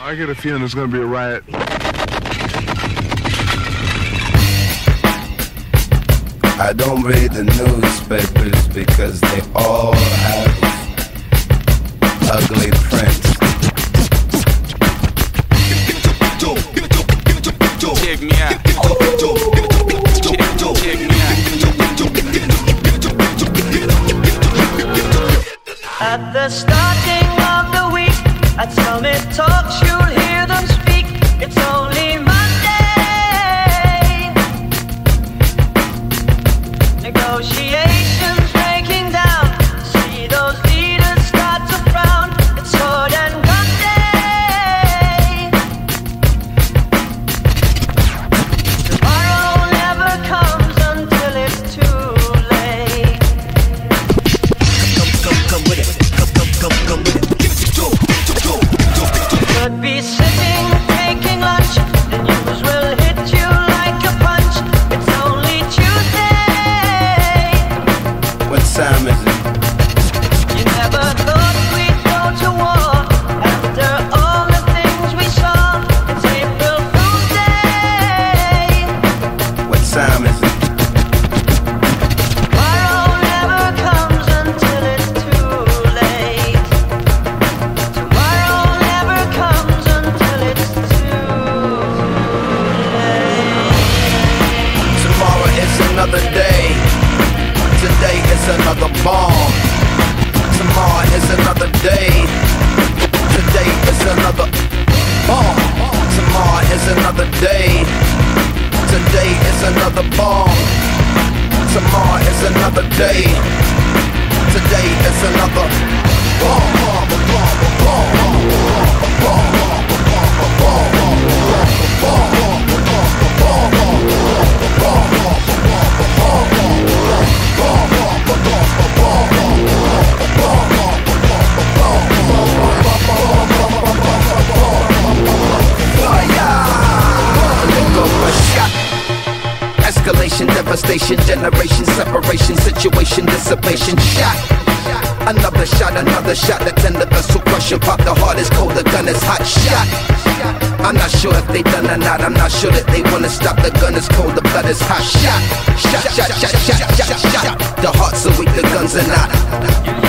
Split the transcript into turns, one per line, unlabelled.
I get a feeling there's going to be a riot.
I don't read the newspapers because they all have ugly prints.
Check me out. Check me out.
At the starting of the week, at Summit Talks, you'll hear them speak. It's only Monday. Negotiations breaking down. See those leaders start to frown. It's sword and gun day. Tomorrow never comes until it's too late. Come with it. Come with it. Could be sitting, taking lunch. The news will hit you like a punch. It's only Tuesday.
What time is it?
You never thought we'd go to war after all the things we saw. It's April Fool's Day.
What time is it?
Tomorrow never comes until it's too late. Tomorrow never comes until it's too late.
Tomorrow is another day. Today is another bomb. Tomorrow is another day. Today is another bomb. Tomorrow is another day. Today is another bomb. Tomorrow is another day. Today is another bomb. Escalation, devastation, generation, separation, situation, dissipation, shot. Another shot, the tender vessel crush and pop. The heart is cold, the gun is hot, shot. I'm not sure if they done or not, I'm not sure that they wanna stop. The gun is cold, the blood is hot, shot. Shot, shot, shot, shot, shot, shot. The heart's so weak, the guns are not.